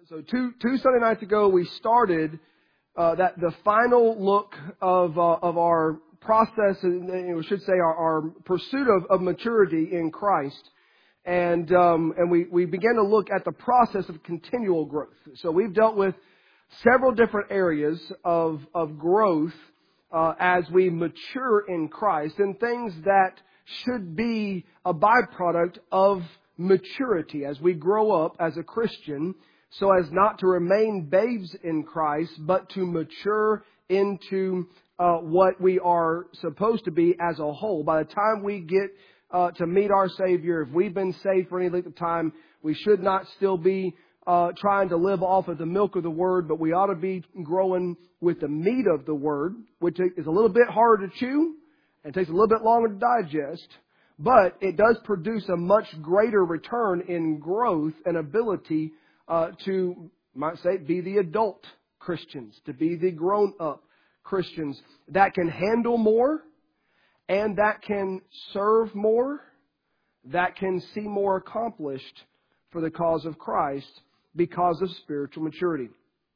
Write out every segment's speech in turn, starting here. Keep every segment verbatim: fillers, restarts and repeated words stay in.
So two two Sunday nights ago, we started uh, that the final look of uh, of our process, and we should say our, our pursuit of, of maturity in Christ, and um, and we we began to look at the process of continual growth. So we've dealt with several different areas of of growth uh, as we mature in Christ, and things that should be a byproduct of maturity as we grow up as a Christian, so as not to remain babes in Christ, but to mature into uh, what we are supposed to be as a whole. By the time we get uh, to meet our Savior, if we've been saved for any length of time, we should not still be uh, trying to live off of the milk of the Word, but we ought to be growing with the meat of the Word, which is a little bit harder to chew and takes a little bit longer to digest. But it does produce a much greater return in growth and ability uh, to, might say, be the adult Christians, to be the grown-up Christians that can handle more and that can serve more, that can see more accomplished for the cause of Christ because of spiritual maturity.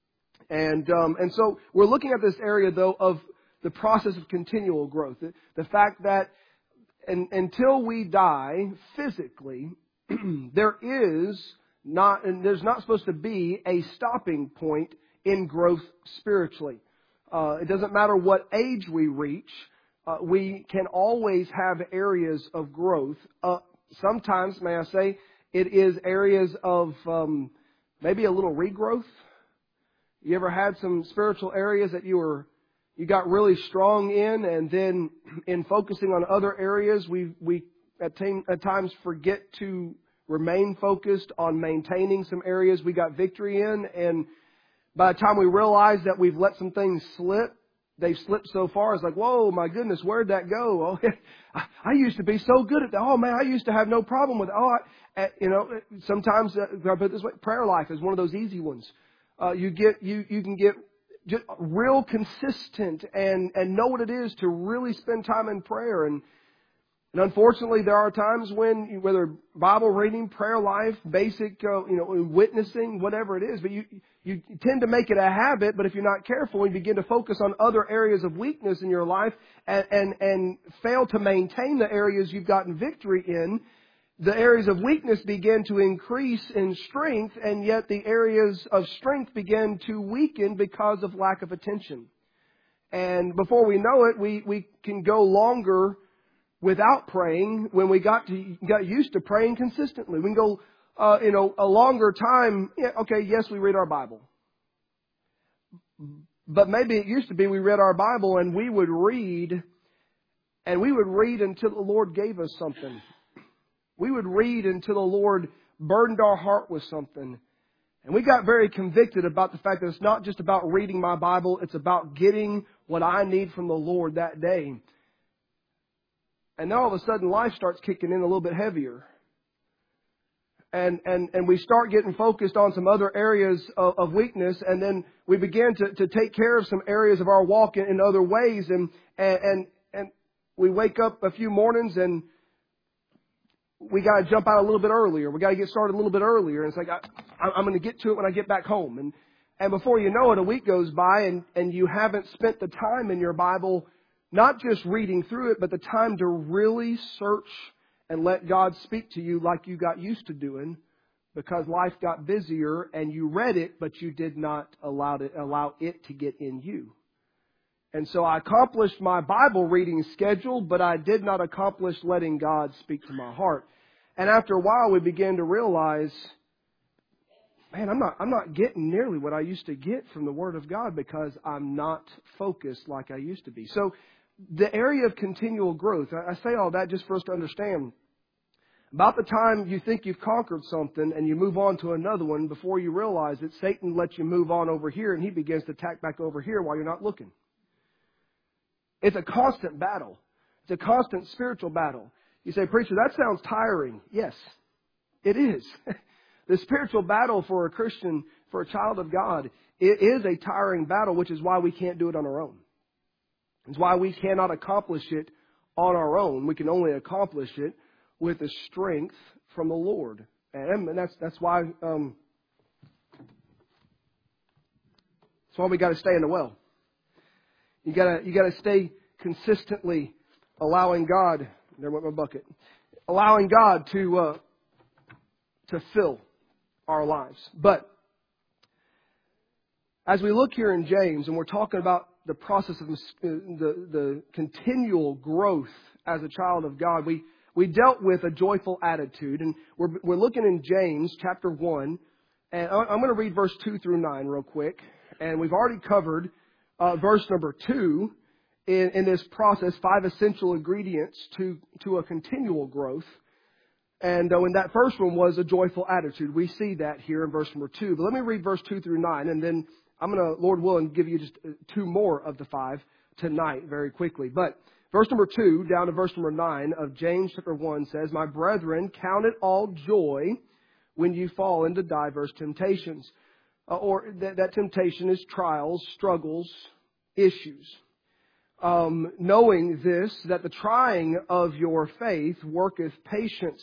And um, and so we're looking at this area, though, of the process of continual growth. The, the fact that And until we die physically, there is not, and there's not supposed to be a stopping point in growth spiritually. Uh, it doesn't matter what age we reach. Uh, we can always have areas of growth. Uh, sometimes, may I say, it is areas of um, maybe a little regrowth. You ever had some spiritual areas that you were You got really strong in, and then in focusing on other areas, we we at, t- at times forget to remain focused on maintaining some areas we got victory in. And by the time we realize that we've let some things slip, they've slipped so far, it's like, whoa, my goodness, where'd that go? Oh, I, I used to be so good at that. Oh, man, I used to have no problem with it. Oh, I, you know, sometimes, uh, I put it this way, prayer life is one of those easy ones. Uh, you get you you can get just real consistent and, and know what it is to really spend time in prayer. And, and unfortunately, there are times when, whether Bible reading, prayer life, basic, uh, you know, witnessing, whatever it is, but you, you tend to make it a habit, but if you're not careful, you begin to focus on other areas of weakness in your life and, and, and fail to maintain the areas you've gotten victory in. The areas of weakness begin to increase in strength, and yet the areas of strength begin to weaken because of lack of attention. And before we know it, we, we can go longer without praying when we got to got used to praying consistently. We can go, uh, you know, a longer time. Yeah, okay, yes, we read our Bible. But maybe it used to be we read our Bible and we would read, and we would read until the Lord gave us something. We would read until the Lord burdened our heart with something. And we got very convicted about the fact that it's not just about reading my Bible, it's about getting what I need from the Lord that day. And then all of a sudden life starts kicking in a little bit heavier. And and, and we start getting focused on some other areas of, of weakness, and then we begin to, to take care of some areas of our walk in, in other ways. And, and, and, and we wake up a few mornings and we got to jump out a little bit earlier. We got to get started a little bit earlier. And it's like, I, I'm going to get to it when I get back home. And, and before you know it, a week goes by and, and you haven't spent the time in your Bible, not just reading through it, but the time to really search and let God speak to you like you got used to doing, because life got busier and you read it, but you did not allow it, allow it to get in you. And so I accomplished my Bible reading schedule, but I did not accomplish letting God speak to my heart. And after a while, we began to realize, man, I'm not, I'm not getting nearly what I used to get from the Word of God because I'm not focused like I used to be. So the area of continual growth, I say all that just for us to understand. About the time you think you've conquered something and you move on to another one, before you realize it, Satan lets you move on over here and he begins to attack back over here while you're not looking. It's a constant battle. It's a constant spiritual battle. You say, preacher, that sounds tiring. Yes, it is. The spiritual battle for a Christian, for a child of God, it is a tiring battle, which is why we can't do it on our own. It's why we cannot accomplish it on our own. We can only accomplish it with the strength from the Lord. And that's that's why um, That's why we got to stay in the well. You gotta, you gotta stay consistently allowing God, there went my bucket, allowing God to, uh, to fill our lives. But as we look here in James, and we're talking about the process of the, the continual growth as a child of God, we, we dealt with a joyful attitude, and we're, we're looking in James chapter one, and I'm going to read verse two through nine real quick, and we've already covered uh, verse number two in, in this process, five essential ingredients to, to a continual growth. And uh, when that first one was a joyful attitude, we see that here in verse number two. But let me read verse two through nine, and then I'm going to, Lord willing, give you just two more of the five tonight very quickly. But verse number two down to verse number nine of James chapter one says, "My brethren, count it all joy when you fall into diverse temptations." Uh, or that, that temptation is trials, struggles, issues. Um, knowing this, that the trying of your faith worketh patience.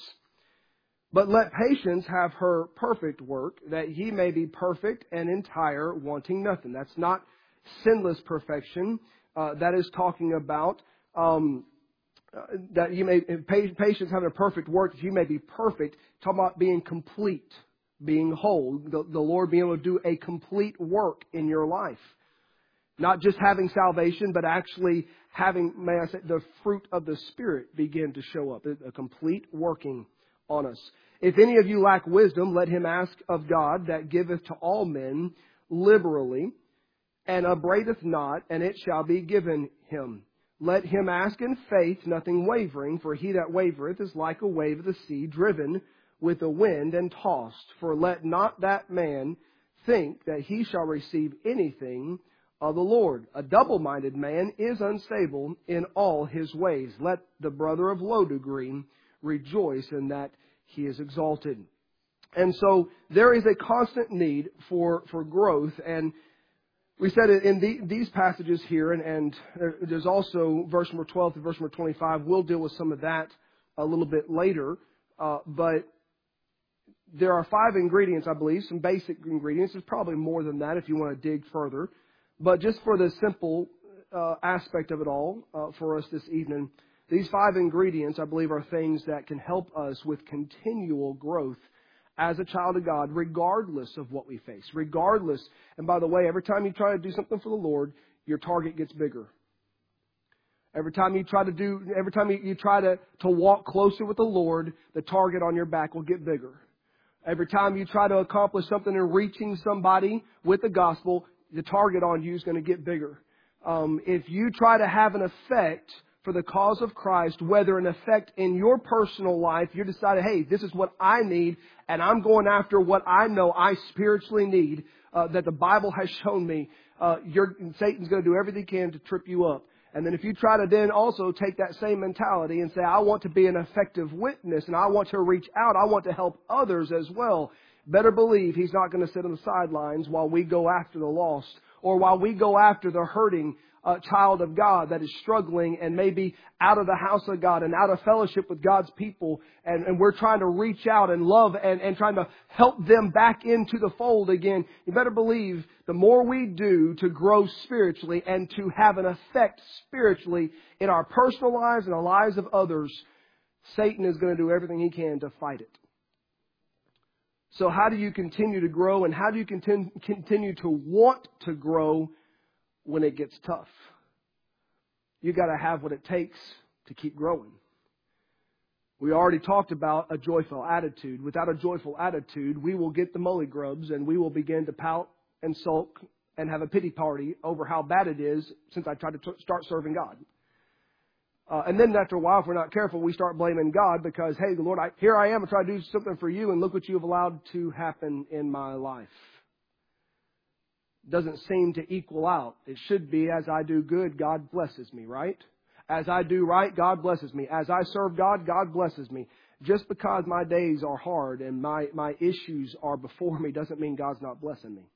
But let patience have her perfect work, that ye may be perfect and entire, wanting nothing. That's not sinless perfection. Uh, that is talking about um, uh, that you may patience having a perfect work, that you may be perfect. Talking about being complete, being whole. The, the Lord being able to do a complete work in your life. Not just having salvation, but actually having, may I say, the fruit of the Spirit begin to show up. A complete working on us. "If any of you lack wisdom, let him ask of God, that giveth to all men liberally, and upbraideth not, and it shall be given him. Let him ask in faith, nothing wavering, for he that wavereth is like a wave of the sea, driven with the wind and tossed. For let not that man think that he shall receive anything of the Lord. A double-minded man is unstable in all his ways. Let the brother of low degree rejoice in that he is exalted." And so there is a constant need for, for growth. And we said it in the, these passages here, and, and there's also verse number twelve to verse number twenty-five. We'll deal with some of that a little bit later. Uh, but there are five ingredients, I believe, some basic ingredients. There's probably more than that if you want to dig further. But just for the simple uh, aspect of it all uh, for us this evening, these five ingredients, I believe, are things that can help us with continual growth as a child of God, regardless of what we face. Regardless. And by the way, every time you try to do something for the Lord, your target gets bigger. Every time you try to do, every time you, you try to, to walk closer with the Lord, the target on your back will get bigger. Every time you try to accomplish something in reaching somebody with the gospel, the target on you is going to get bigger. Um, if you try to have an effect for the cause of Christ, whether an effect in your personal life, you decided, hey, this is what I need, and I'm going after what I know I spiritually need, uh, that the Bible has shown me, uh, you're, Satan's going to do everything he can to trip you up. And then if you try to then also take that same mentality and say, I want to be an effective witness, and I want to reach out, I want to help others as well, better believe he's not going to sit on the sidelines while we go after the lost, or while we go after the hurting uh, child of God that is struggling and maybe out of the house of God and out of fellowship with God's people. And, and we're trying to reach out and love and, and trying to help them back into the fold again. You better believe the more we do to grow spiritually and to have an effect spiritually in our personal lives and the lives of others, Satan is going to do everything he can to fight it. So how do you continue to grow, and how do you continue, continue to want to grow when it gets tough? You got to have what it takes to keep growing. We already talked about a joyful attitude. Without a joyful attitude, we will get the mully grubs and we will begin to pout and sulk and have a pity party over how bad it is since I tried to t- start serving God. Uh, and then after a while, if we're not careful, we start blaming God because, hey, the Lord, I, here I am, I'm trying to do something for you, and look what you have allowed to happen in my life. Doesn't seem to equal out. It should be, as I do good, God blesses me, right? As I do right, God blesses me. As I serve God, God blesses me. Just because my days are hard and my, my issues are before me doesn't mean God's not blessing me.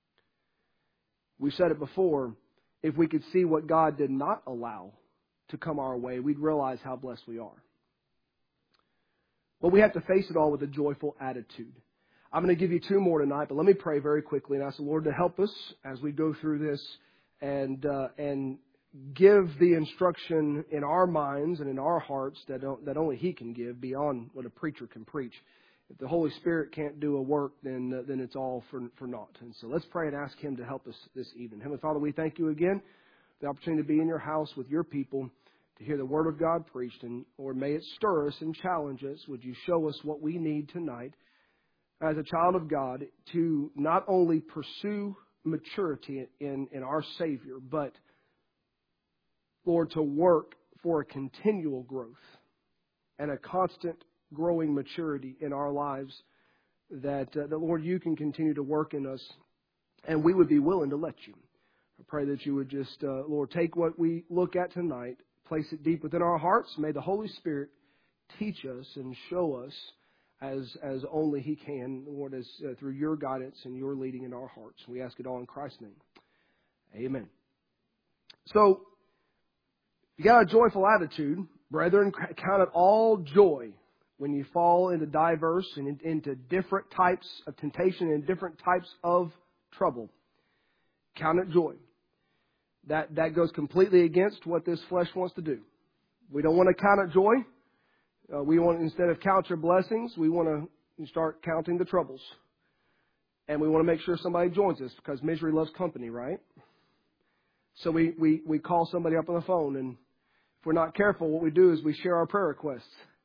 We said it before, if we could see what God did not allow to come our way, we'd realize how blessed we are. But we have to face it all with a joyful attitude. I'm going to give you two more tonight, but let me pray very quickly and ask the Lord to help us as we go through this and uh, and give the instruction in our minds and in our hearts that don't, that only He can give beyond what a preacher can preach. If the Holy Spirit can't do a work, then uh, then it's all for for naught. And so let's pray and ask Him to help us this evening. Heavenly Father, we thank You again for the opportunity to be in Your house with Your people, to hear the Word of God preached. And Lord, may it stir us and challenge us. Would You show us what we need tonight as a child of God to not only pursue maturity in, in our Savior, but, Lord, to work for a continual growth and a constant growing maturity in our lives, that, uh, that, Lord, You can continue to work in us, and we would be willing to let You. I pray that You would just, uh, Lord, take what we look at tonight, place it deep within our hearts. May the Holy Spirit teach us and show us as as only He can, Lord, as uh, through Your guidance and Your leading in our hearts. We ask it all in Christ's name. Amen. So, if you got a joyful attitude, brethren, count it all joy when you fall into diverse and into different types of temptation and different types of trouble. Count it joy. That that goes completely against what this flesh wants to do. We don't want to count it joy. Uh, we want, instead of count your blessings, we want to start counting the troubles. And we want to make sure somebody joins us, because misery loves company, right? So we, we, we call somebody up on the phone, and if we're not careful, what we do is we share our prayer requests.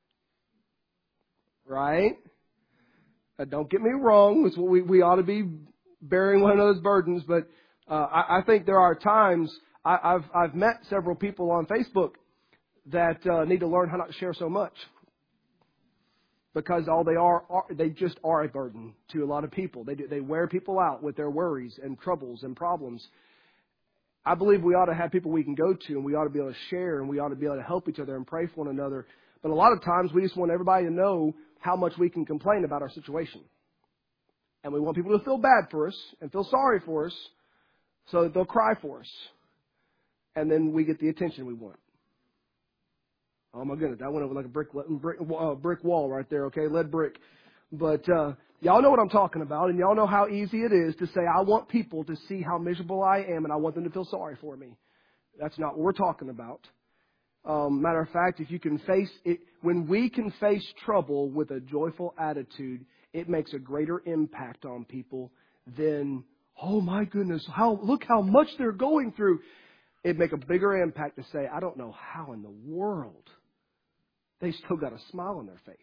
Right? Uh, don't get me wrong. It's what we, we ought to be bearing one of those burdens. But uh, I, I think there are times, I, I've, I've met several people on Facebook that uh, need to learn how not to share so much. Because all they are, are, they just are a burden to a lot of people. They do, they wear people out with their worries and troubles and problems. I believe we ought to have people we can go to, and we ought to be able to share, and we ought to be able to help each other and pray for one another. But a lot of times we just want everybody to know how much we can complain about our situation. And we want people to feel bad for us and feel sorry for us so that they'll cry for us. And then we get the attention we want. Oh my goodness, that went over like a brick brick, uh, brick wall right there, okay, lead brick. But uh, y'all know what I'm talking about, and y'all know how easy it is to say, I want people to see how miserable I am, and I want them to feel sorry for me. That's not what we're talking about. Um, matter of fact, if you can face it, when we can face trouble with a joyful attitude, it makes a greater impact on people than, oh my goodness, how look how much they're going through. It'd make a bigger impact to say, I don't know how in the world they still got a smile on their face.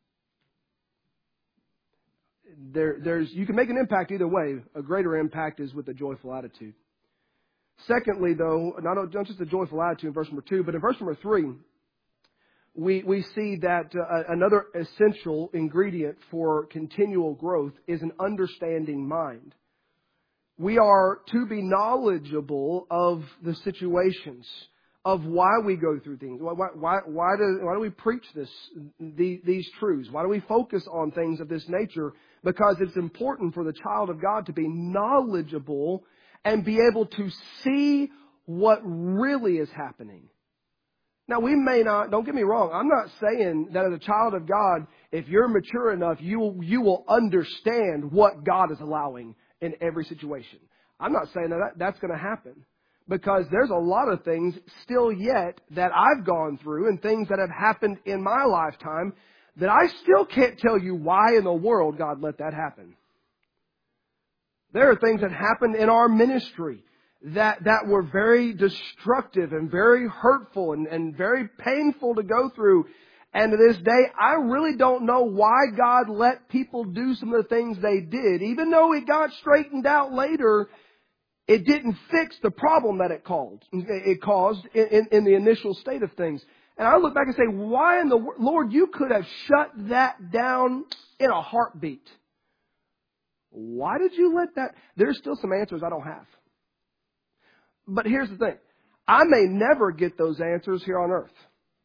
There, there's, you can make an impact either way. A greater impact is with a joyful attitude. Secondly, though, not, not just a joyful attitude in verse number two, but in verse number three, we, we see that uh, another essential ingredient for continual growth is an understanding mind. We are to be knowledgeable of the situations, of why we go through things. Why, why, why, do, why do we preach this, the, these truths? Why do we focus on things of this nature? Because it's important for the child of God to be knowledgeable and be able to see what really is happening. Now, we may not, don't get me wrong, I'm not saying that as a child of God, if you're mature enough, you will, you will understand what God is allowing in every situation. I'm not saying that that's going to happen, because there's a lot of things still yet that I've gone through and things that have happened in my lifetime that I still can't tell you why in the world God let that happen. There are things that happened in our ministry that, that were very destructive and very hurtful and, and very painful to go through. And to this day, I really don't know why God let people do some of the things they did. Even though it got straightened out later, it didn't fix the problem that it caused, it caused in, in, in the initial state of things. And I look back and say, why in the world, Lord, you could have shut that down in a heartbeat. Why did you let that? There's still some answers I don't have. But here's the thing. I may never get those answers here on earth.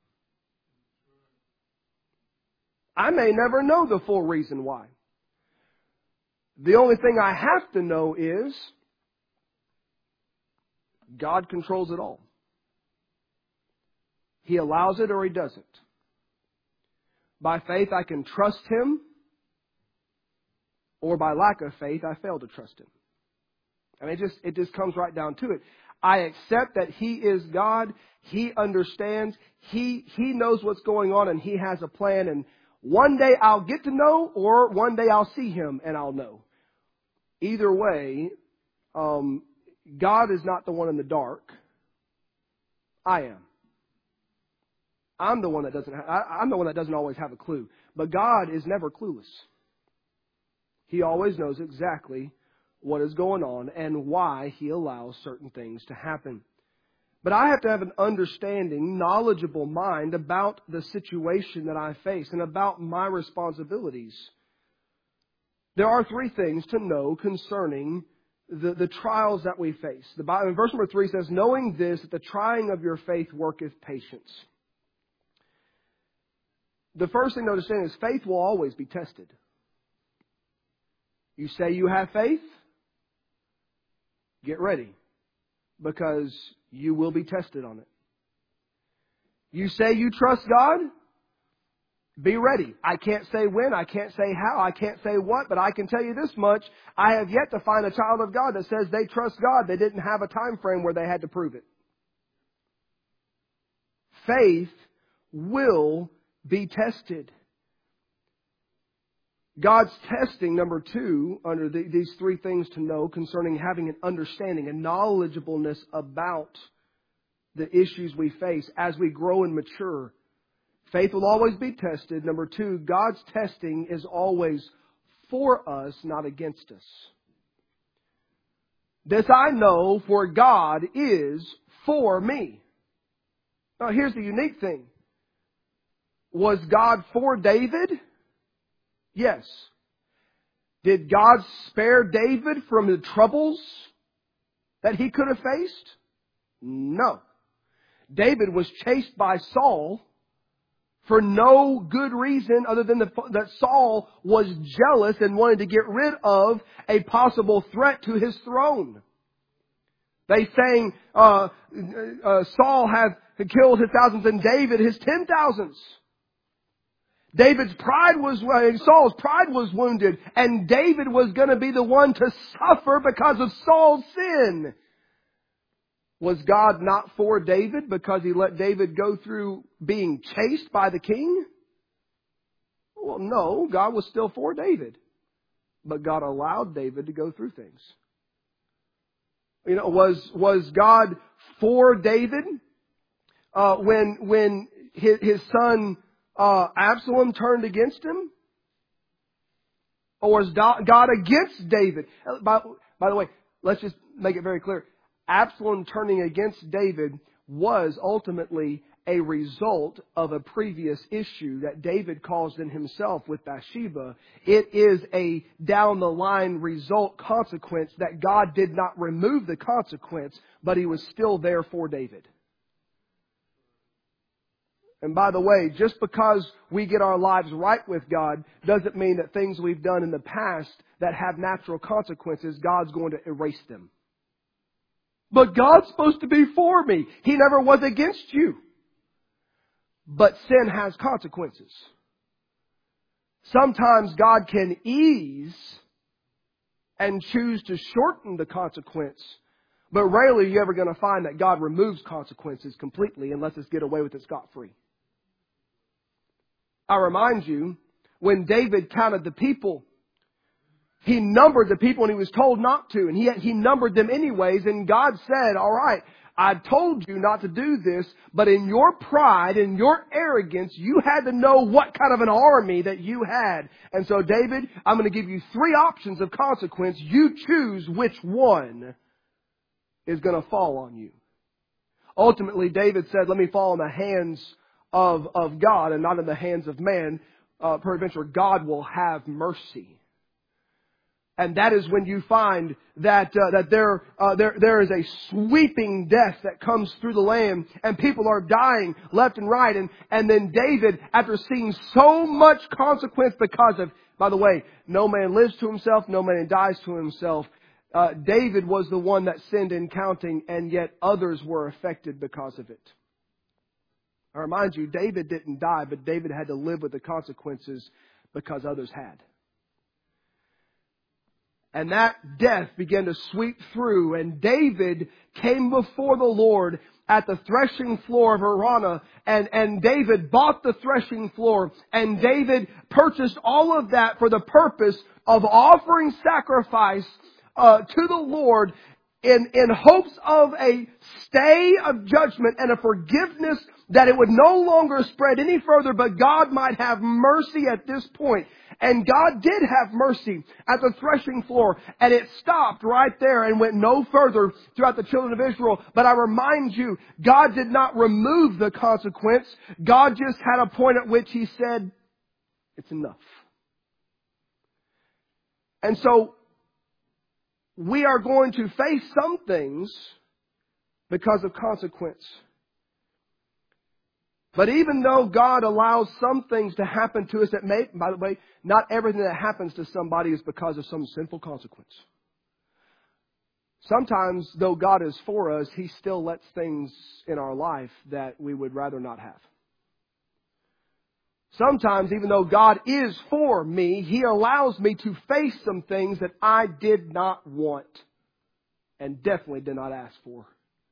I may never know the full reason why. The only thing I have to know is God controls it all. He allows it or He doesn't. By faith, I can trust Him, or by lack of faith, I fail to trust Him. I mean, it just, it just comes right down to it. I accept that He is God. He understands. He, He knows what's going on and He has a plan. And one day I'll get to know, or one day I'll see Him and I'll know. Either way, um, God is not the one in the dark. I am. I'm the one that doesn't. Ha- I, I'm the one that doesn't always have a clue. But God is never clueless. He always knows exactly what is going on and why He allows certain things to happen. But I have to have an understanding, knowledgeable mind about the situation that I face and about my responsibilities. There are three things to know concerning the, the trials that we face. The Bible, in verse number three says, knowing this, that the trying of your faith worketh patience. The first thing to understand is faith will always be tested. You say you have faith, get ready, because you will be tested on it. You say you trust God, be ready. I can't say when, I can't say how, I can't say what, but I can tell you this much. I have yet to find a child of God that says they trust God. They didn't have a time frame where they had to prove it. Faith will be tested. God's testing, number two, under the, these three things to know concerning having an understanding, a knowledgeableness about the issues we face as we grow and mature. Faith will always be tested. Number two, God's testing is always for us, not against us. This I know, for God is for me. Now here's the unique thing. Was God for David? Yes. Did God spare David from the troubles that he could have faced? No. David was chased by Saul for no good reason other than the, that Saul was jealous and wanted to get rid of a possible threat to his throne. They saying, uh, uh, Saul hath killed his thousands and David his ten thousands. David's pride was, uh, Saul's pride was wounded, and David was going to be the one to suffer because of Saul's sin. Was God not for David because He let David go through being chased by the king? Well, no, God was still for David, but God allowed David to go through things. You know, was was God for David uh, when when his, his son Uh, Absalom turned against him? Or is God against David? By, by the way, let's just make it very clear. Absalom turning against David was ultimately a result of a previous issue that David caused in himself with Bathsheba. It is a down the line result consequence that God did not remove the consequence, but He was still there for David. And by the way, just because we get our lives right with God doesn't mean that things we've done in the past that have natural consequences, God's going to erase them. But God's supposed to be for me. He never was against you. But sin has consequences. Sometimes God can ease and choose to shorten the consequence. But rarely are you ever going to find that God removes consequences completely and lets us get away with it scot-free. I remind you, when David counted the people, he numbered the people and he was told not to. And he, he numbered them anyways. And God said, all right, I told you not to do this, but in your pride, in your arrogance, you had to know what kind of an army that you had. And so, David, I'm going to give you three options of consequence. You choose which one is going to fall on you. Ultimately, David said, let me fall in the hands of, of God and not in the hands of man. Uh, peradventure, God will have mercy. And that is when you find that uh, that there uh, there there is a sweeping death that comes through the land, and people are dying left and right. And and then David, after seeing so much consequence because of, by the way, no man lives to himself, no man dies to himself. Uh, David was the one that sinned in counting, and yet others were affected because of it. I remind you, David didn't die, but David had to live with the consequences because others had. And that death began to sweep through, and David came before the Lord at the threshing floor of Araunah, and, and David bought the threshing floor, and David purchased all of that for the purpose of offering sacrifice uh, to the Lord in, in hopes of a stay of judgment and a forgiveness that it would no longer spread any further, but God might have mercy at this point. And God did have mercy at the threshing floor, and it stopped right there and went no further throughout the children of Israel. But I remind you, God did not remove the consequence. God just had a point at which He said, it's enough. And so, we are going to face some things because of consequence. But even though God allows some things to happen to us that may, by the way, not everything that happens to somebody is because of some sinful consequence. Sometimes, though God is for us, He still lets things in our life that we would rather not have. Sometimes, even though God is for me, He allows me to face some things that I did not want and definitely did not ask for.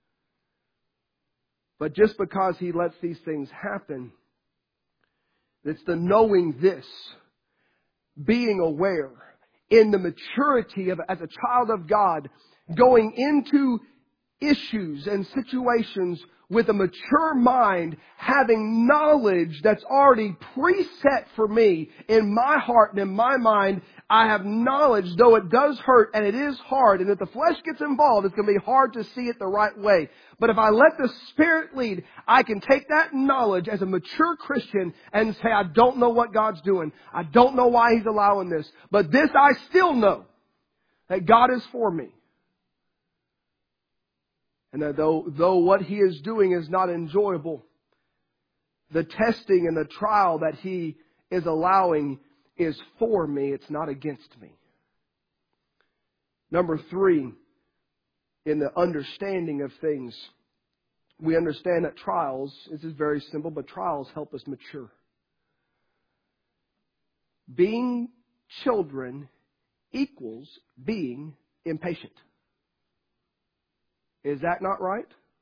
But just because He lets these things happen, it's the knowing this, being aware, in the maturity of as a child of God, going into issues and situations with a mature mind, having knowledge that's already preset for me in my heart and in my mind. I have knowledge, though it does hurt and it is hard, and if the flesh gets involved, it's going to be hard to see it the right way. But if I let the Spirit lead, I can take that knowledge as a mature Christian and say, I don't know what God's doing. I don't know why He's allowing this. But this I still know, that God is for me. And that though, though what He is doing is not enjoyable, the testing and the trial that He is allowing is for me. It's not against me. Number three, in the understanding of things, we understand that trials, this is very simple, but trials help us mature. Being children equals being impatient. Is that not right?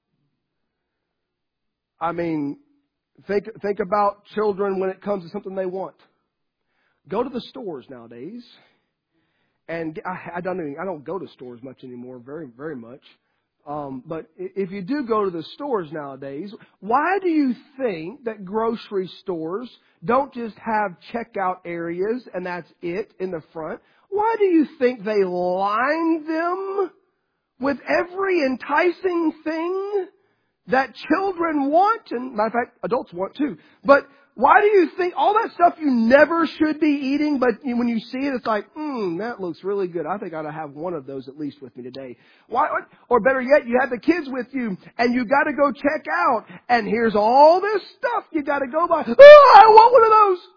I mean, think think about children when it comes to something they want. Go to the stores nowadays, and I, I don't even, I don't go to stores much anymore, very very much. Um, but if you do go to the stores nowadays, why do you think that grocery stores don't just have checkout areas and that's it in the front? Why do you think they line them with every enticing thing that children want, and matter of fact, adults want too? But why do you think all that stuff you never should be eating, but when you see it, it's like, hmm, that looks really good. I think I ought to have one of those at least with me today. Why? Or better yet, you have the kids with you, and you got to go check out, and here's all this stuff you got to go buy. Oh, I want one of those.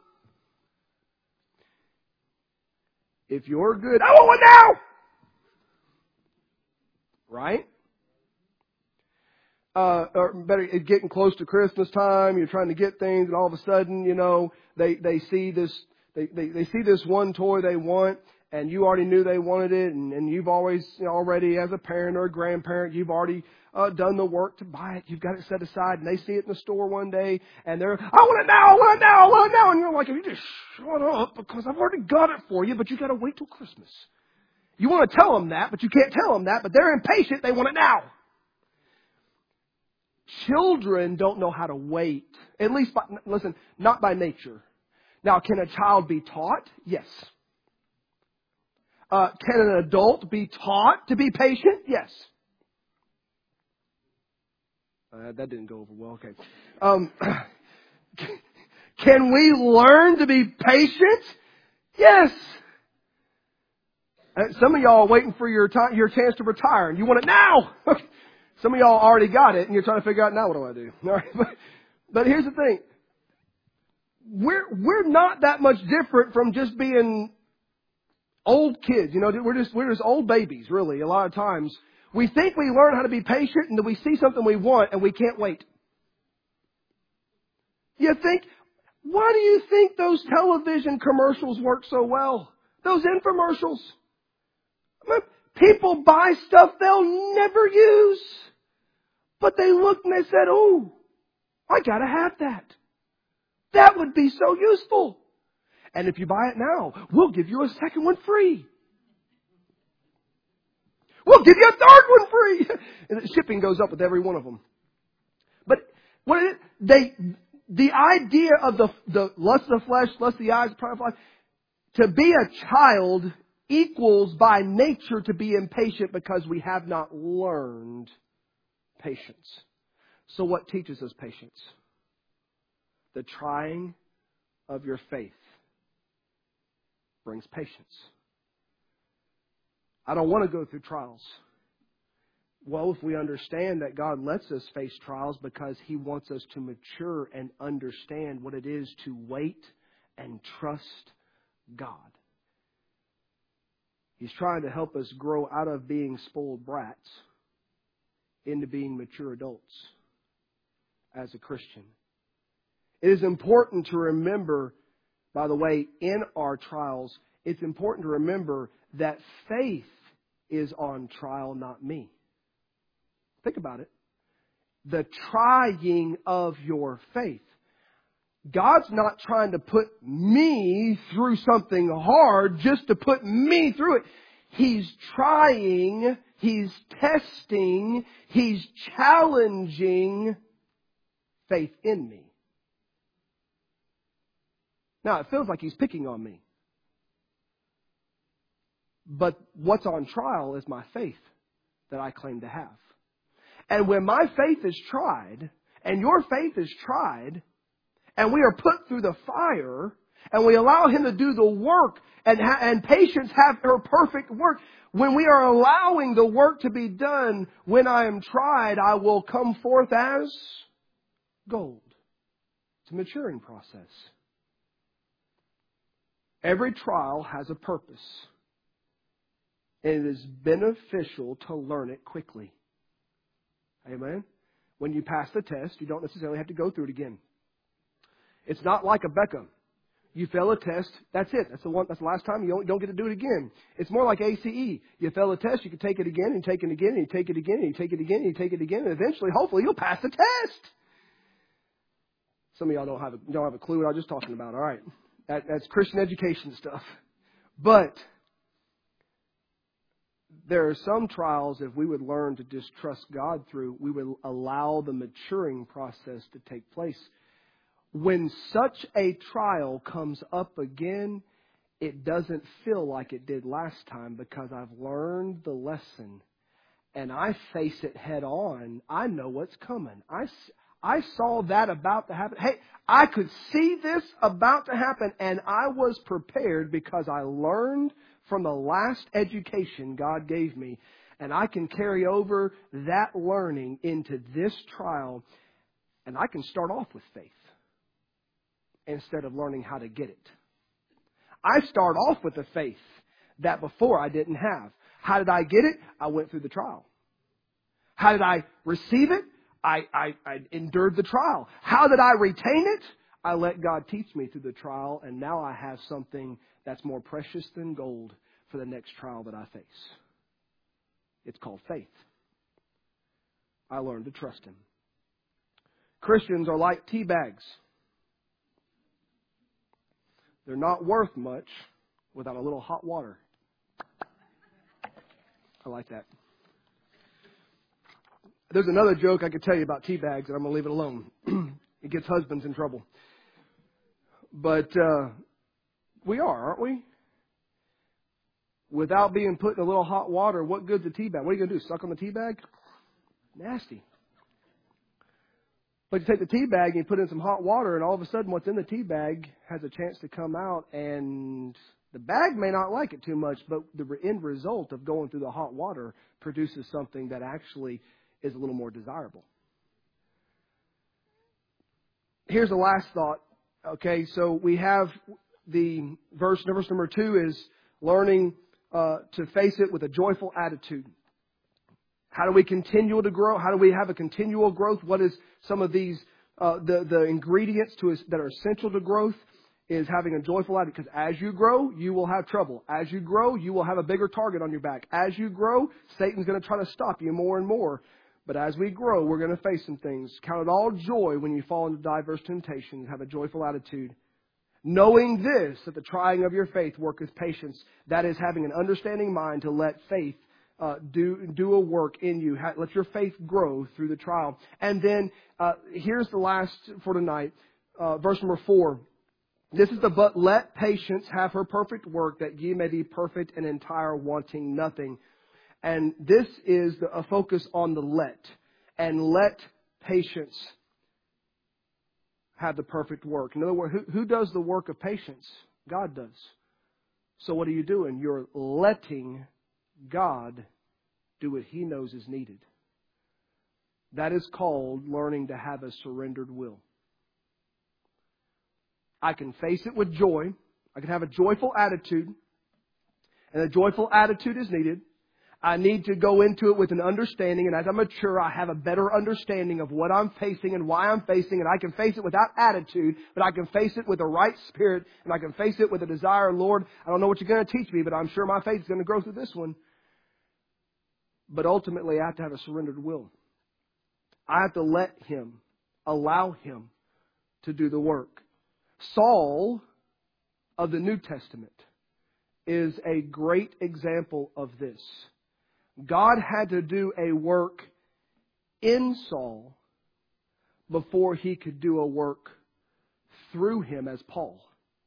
If you're good, I want one now. Right? Uh, or better, it's getting close to Christmas time. You're trying to get things, and all of a sudden, you know, they they see this they they, they see this one toy they want, and you already knew they wanted it, and, and you've always you know, already as a parent or a grandparent, you've already uh, done the work to buy it. You've got it set aside, and they see it in the store one day, and they're, I want it now, I want it now, I want it now, and you're like, you just shut up because I've already got it for you, but you got to wait till Christmas. You want to tell them that, but you can't tell them that, but they're impatient. They want it now. Children don't know how to wait. At least, by, listen, not by nature. Now, can a child be taught? Yes. Uh, can an adult be taught to be patient? Yes. Uh, that didn't go over well. Okay. Um, can we learn to be patient? Yes. Some of y'all are waiting for your time, your chance to retire, and you want it now. Some of y'all already got it, and you're trying to figure out, now what do I do? All right. But, but here's the thing. We're, we're not that much different from just being old kids. You know, we're just, we're just old babies, really, a lot of times. We think we learn how to be patient, and then we see something we want, and we can't wait. You think, why do you think those television commercials work so well? Those infomercials. I mean, people buy stuff they'll never use. But they looked and they said, oh, I gotta have that. That would be so useful. And if you buy it now, we'll give you a second one free. We'll give you a third one free. And the shipping goes up with every one of them. But what it, they, the idea of the, the lust of the flesh, lust of the eyes, pride of life, to be a child equals by nature to be impatient because we have not learned patience. So what teaches us patience? The trying of your faith brings patience. I don't want to go through trials. Well, if we understand that God lets us face trials because He wants us to mature and understand what it is to wait and trust God. He's trying to help us grow out of being spoiled brats into being mature adults as a Christian. It is important to remember, by the way, in our trials, it's important to remember that faith is on trial, not me. Think about it. The trying of your faith. God's not trying to put me through something hard just to put me through it. He's trying, He's testing, He's challenging faith in me. Now, it feels like He's picking on me. But what's on trial is my faith that I claim to have. And when my faith is tried, and your faith is tried, and we are put through the fire, and we allow Him to do the work, and, ha- and patience have her perfect work, when we are allowing the work to be done, when I am tried, I will come forth as gold. It's a maturing process. Every trial has a purpose. And it is beneficial to learn it quickly. Amen? When you pass the test, you don't necessarily have to go through it again. It's not like a Beckham. You fail a test, that's it. That's the one. That's the last time. You don't, don't get to do it again. It's more like A C E. You fail a test, you can take it again, and take it again, and you take it again, and you take it again, and you take it again, and eventually, hopefully, you'll pass the test. Some of y'all don't have a, don't have a clue what I was just talking about. All right, that, that's Christian education stuff. But there are some trials, if we would learn to just trust God through, we would allow the maturing process to take place. When such a trial comes up again, it doesn't feel like it did last time because I've learned the lesson and I face it head on. I know what's coming. I, I saw that about to happen. Hey, I could see this about to happen and I was prepared because I learned from the last education God gave me, and I can carry over that learning into this trial, and I can start off with faith instead of learning how to get it. I start off with the faith that before I didn't have. How did I get it? I went through the trial. How did I receive it? I, I, I endured the trial. How did I retain it? I let God teach me through the trial, and now I have something that's more precious than gold for the next trial that I face. It's called faith. I learned to trust Him. Christians are like tea bags. They're not worth much without a little hot water. I like that. There's another joke I could tell you about tea bags, and I'm going to leave it alone. It gets husbands in trouble. But uh, we are, aren't we? Without being put in a little hot water, what good's a tea bag? What are you going to do, suck on the tea bag? Nasty. But you take the tea bag and you put in some hot water, and all of a sudden what's in the tea bag has a chance to come out, and the bag may not like it too much, but the end result of going through the hot water produces something that actually is a little more desirable. Here's the last thought. Okay, so we have the verse, verse number two is learning uh, to face it with a joyful attitude. How do we continue to grow? How do we have a continual growth? What is some of these, uh, the, the ingredients to that are essential to growth? is having a joyful attitude. Because as you grow, you will have trouble. As you grow, you will have a bigger target on your back. As you grow, Satan's going to try to stop you more and more. But as we grow, we're going to face some things. Count it all joy when you fall into diverse temptations. Have a joyful attitude. Knowing this, that the trying of your faith worketh patience. That is having an understanding mind to let faith uh, do do a work in you. Ha- let your faith grow through the trial. And then uh, here's the last for tonight. Uh, verse number four. This is the but let patience have her perfect work, that ye may be perfect and entire, wanting nothing. And this is the, a focus on the let. And let patience have the perfect work. In other words, who, who does the work of patience? God does. So what are you doing? You're letting God do what He knows is needed. That is called learning to have a surrendered will. I can face it with joy. I can have a joyful attitude. And a joyful attitude is needed. I need to go into it with an understanding, and as I mature, I have a better understanding of what I'm facing and why I'm facing, and I can face it without attitude, but I can face it with a right spirit, and I can face it with a desire, Lord, I don't know what you're going to teach me, but I'm sure my faith is going to grow through this one. But ultimately, I have to have a surrendered will. I have to let Him, allow Him to do the work. Saul of the New Testament is a great example of this. God had to do a work in Saul before He could do a work through him as Paul.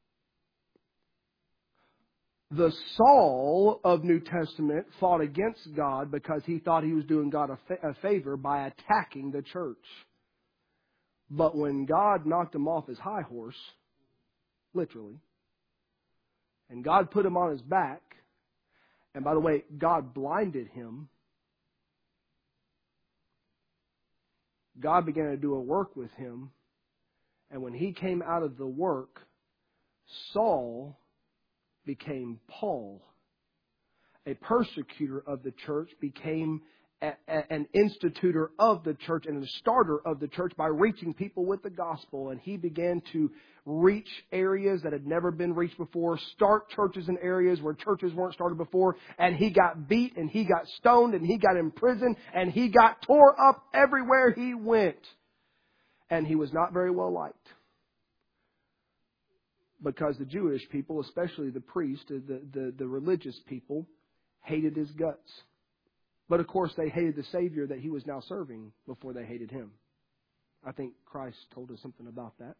The Saul of New Testament fought against God because he thought he was doing God a, fa- a favor by attacking the church. But when God knocked him off his high horse, literally, and God put him on his back, and by the way, God blinded him, God began to do a work with him. And when he came out of the work, Saul became Paul. A persecutor of the church became a, a, an institutor of the church and a starter of the church by reaching people with the gospel. And he began to reach areas that had never been reached before, start churches in areas where churches weren't started before, and he got beat, and he got stoned, and he got imprisoned, and he got tore up everywhere he went. And he was not very well liked. Because the Jewish people, especially the priest, the, the, the religious people, hated his guts. But of course they hated the Savior that he was now serving before they hated him. I think Christ told us something about that.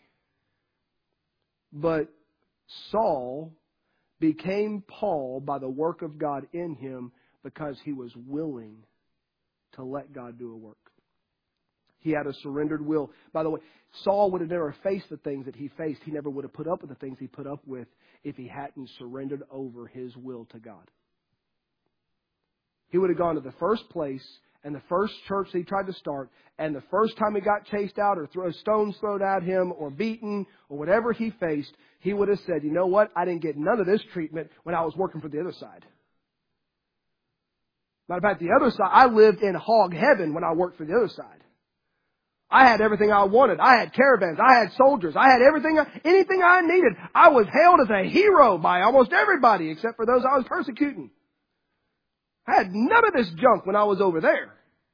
But Saul became Paul by the work of God in him because he was willing to let God do a work. He had a surrendered will. By the way, Saul would have never faced the things that he faced. He never would have put up with the things he put up with if he hadn't surrendered over his will to God. He would have gone to the first place and the first church he tried to start, and the first time he got chased out or throw stones thrown at him or beaten or whatever he faced, he would have said, you know what? I didn't get none of this treatment when I was working for the other side. Matter of fact, the other side, I lived in hog heaven when I worked for the other side. I had everything I wanted. I had caravans. I had soldiers. I had everything, anything I needed. I was hailed as a hero by almost everybody except for those I was persecuting. I had none of this junk when I was over there.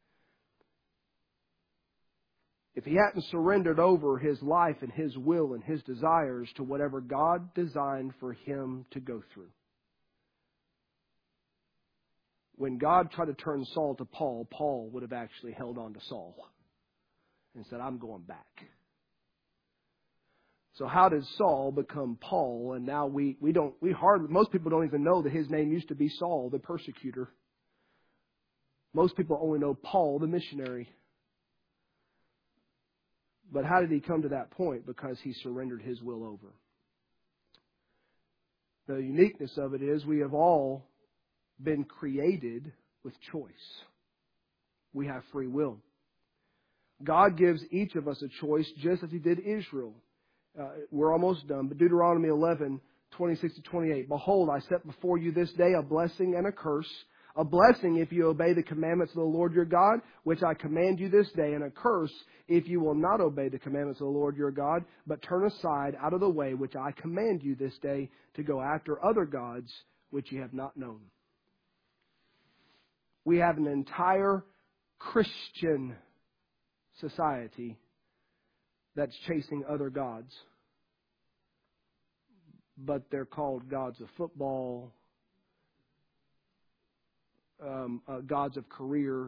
If he hadn't surrendered over his life and his will and his desires to whatever God designed for him to go through. When God tried to turn Saul to Paul, Paul would have actually held on to Saul and said, I'm going back. So how did Saul become Paul? And now we, we don't, we hardly, most people don't even know that his name used to be Saul, the persecutor. Most people only know Paul, the missionary. But how did he come to that point? Because he surrendered his will over. The uniqueness of it is we have all been created with choice. We have free will. God gives each of us a choice just as He did Israel. Uh, we're almost done, but Deuteronomy eleven, twenty-six to twenty-eight. Behold, I set before you this day a blessing and a curse. A blessing if you obey the commandments of the Lord your God, which I command you this day, and a curse if you will not obey the commandments of the Lord your God, but turn aside out of the way which I command you this day to go after other gods which you have not known. We have an entire Christian society that's chasing other gods. But they're called gods of football, um, uh, gods of career,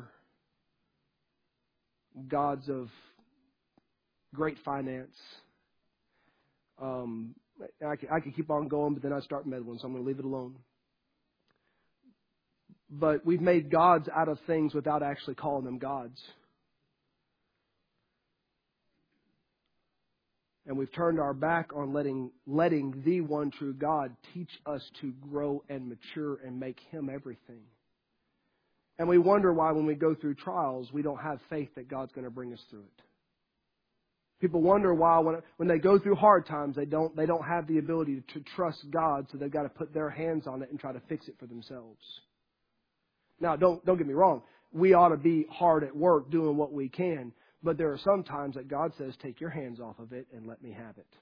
gods of great finance. Um, I could, I could keep on going, but then I start meddling, so I'm going to leave it alone. But we've made gods out of things without actually calling them gods. And we've turned our back on letting letting the one true God teach us to grow and mature and make Him everything. And we wonder why when we go through trials, we don't have faith that God's going to bring us through it. People wonder why when when they go through hard times, they don't they don't have the ability to trust God, so they've got to put their hands on it and try to fix it for themselves. Now, don't don't get me wrong. We ought to be hard at work doing what we can. But there are some times that God says, take your hands off of it and let me have it.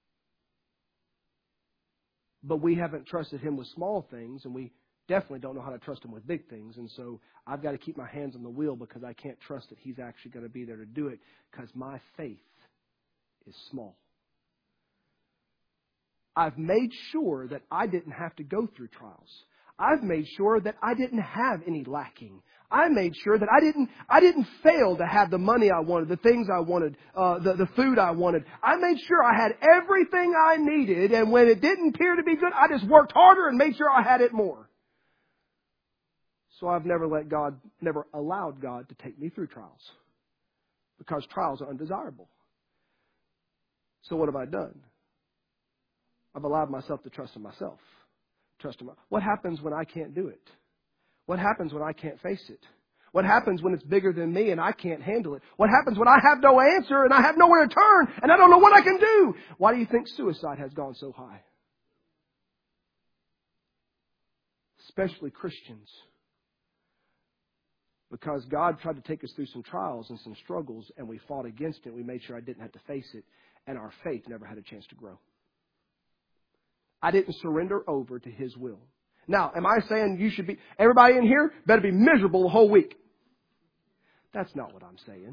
But we haven't trusted Him with small things, and we definitely don't know how to trust Him with big things. And so I've got to keep my hands on the wheel because I can't trust that He's actually going to be there to do it because my faith is small. I've made sure that I didn't have to go through trials. I've made sure that I didn't have any lacking. I made sure that I didn't I didn't fail to have the money I wanted, the things I wanted, uh, the, the food I wanted. I made sure I had everything I needed, and when it didn't appear to be good, I just worked harder and made sure I had it more. So I've never let God, never allowed God to take me through trials because trials are undesirable. So what have I done? I've allowed myself to trust in myself. Trust Him. What happens when I can't do it? What happens when I can't face it? What happens when it's bigger than me and I can't handle it? What happens when I have no answer and I have nowhere to turn and I don't know what I can do? Why do you think suicide has gone so high? Especially Christians. Because God tried to take us through some trials and some struggles, and we fought against it. We made sure I didn't have to face it, and our faith never had a chance to grow. I didn't surrender over to His will. Now, am I saying you should be, everybody in here better be miserable the whole week? That's not what I'm saying.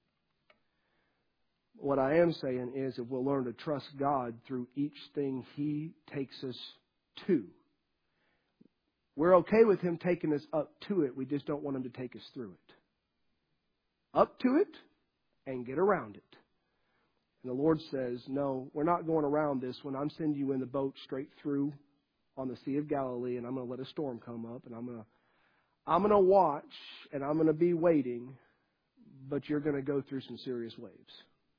What I am saying is that we'll learn to trust God through each thing He takes us to. We're okay with Him taking us up to it. We just don't want Him to take us through it. Up to it and get around it. And the Lord says, no, we're not going around this when I'm sending you in the boat straight through on the Sea of Galilee, and I'm going to let a storm come up, and I'm going to I'm going to watch, and I'm going to be waiting, but you're going to go through some serious waves.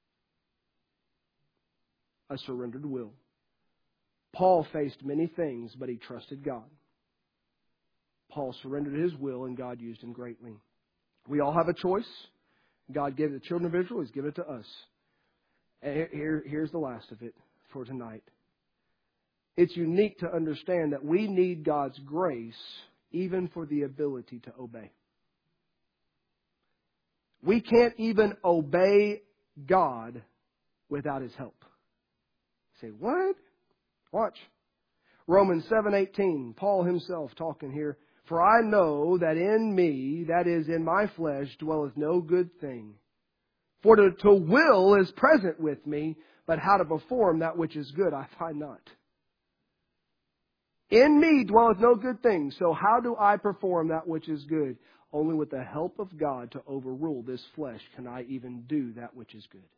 A surrendered will. Paul faced many things, but he trusted God. Paul surrendered his will, and God used him greatly. We all have a choice. God gave it to the children of Israel. He's given it to us. And here, here's the last of it for tonight. It's unique to understand that we need God's grace even for the ability to obey. We can't even obey God without His help. You say, what? Watch. Romans seven eighteen, Paul himself talking here. For I know that in me, that is in my flesh, dwelleth no good thing. For to, to will is present with me, but how to perform that which is good I find not. In me dwelleth no good thing. So how do I perform that which is good? Only with the help of God to overrule this flesh can I even do that which is good.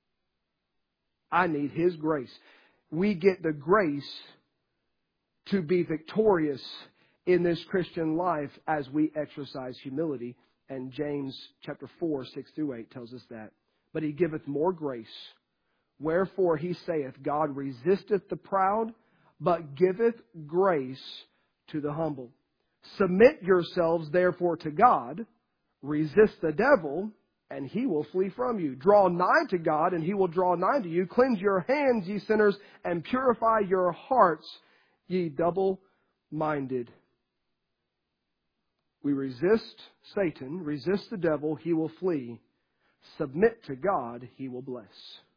I need His grace. We get the grace to be victorious in this Christian life as we exercise humility. And James chapter four, six through eight tells us that. But He giveth more grace. Wherefore He saith, God resisteth the proud, but giveth grace to the humble. Submit yourselves therefore to God. Resist the devil, and he will flee from you. Draw nigh to God, and He will draw nigh to you. Cleanse your hands, ye sinners, and purify your hearts, ye double-minded. We resist Satan, resist the devil, he will flee. Submit to God, he will bless.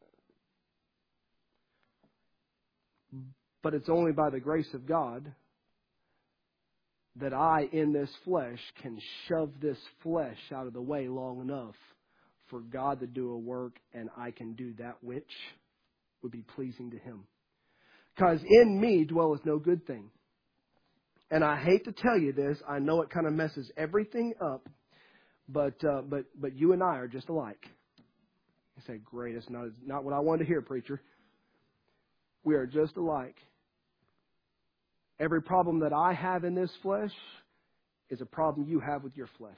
But it's only by the grace of God that I, in this flesh, can shove this flesh out of the way long enough for God to do a work, and I can do that which would be pleasing to Him. Because in me dwelleth no good thing. And I hate to tell you this, I know it kind of messes everything up, but uh, but but you and I are just alike. You say, great, it's not, not what I wanted to hear, preacher. We are just alike. Every problem that I have in this flesh is a problem you have with your flesh.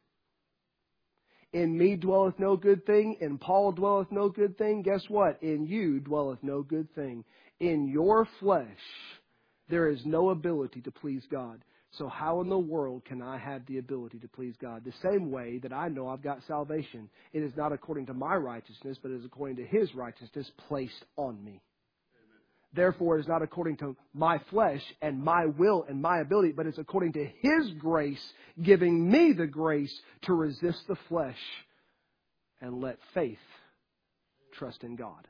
In me dwelleth no good thing. In Paul dwelleth no good thing. Guess what? In you dwelleth no good thing. In your flesh, there is no ability to please God. So how in the world can I have the ability to please God? The same way that I know I've got salvation. It is not according to my righteousness, but it is according to His righteousness placed on me. Therefore, it is not according to my flesh and my will and my ability, but it's according to His grace, giving me the grace to resist the flesh and let faith trust in God.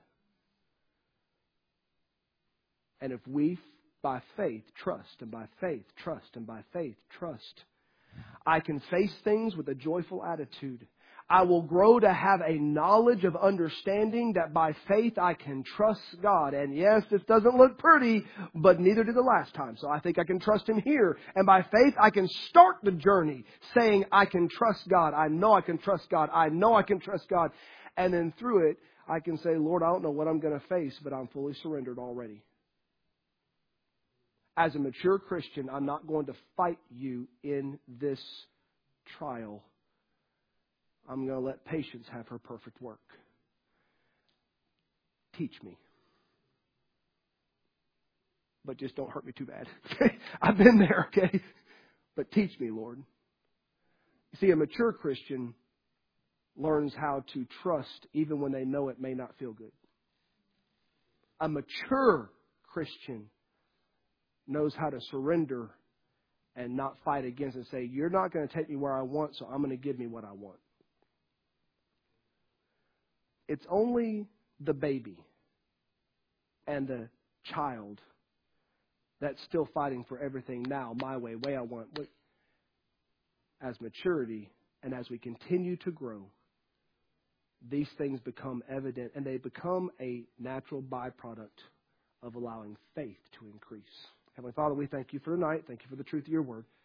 And if we, by faith, trust, and by faith, trust, and by faith, trust, I can face things with a joyful attitude. I will grow to have a knowledge of understanding that by faith I can trust God. And yes, this doesn't look pretty, but neither did the last time. So I think I can trust Him here. And by faith I can start the journey saying I can trust God. I know I can trust God. I know I can trust God. And then through it, I can say, Lord, I don't know what I'm going to face, but I'm fully surrendered already. As a mature Christian, I'm not going to fight you in this trial. I'm going to let patience have her perfect work. Teach me. But just don't hurt me too bad. Okay? I've been there, okay? But teach me, Lord. You see, a mature Christian learns how to trust even when they know it may not feel good. A mature Christian knows how to surrender and not fight against and say, you're not going to take me where I want, so I'm going to give me what I want. It's only the baby and the child that's still fighting for everything now, my way, way I want. But as maturity and as we continue to grow, these things become evident and they become a natural byproduct of allowing faith to increase. Heavenly Father, we thank you for tonight. Thank you for the truth of your word.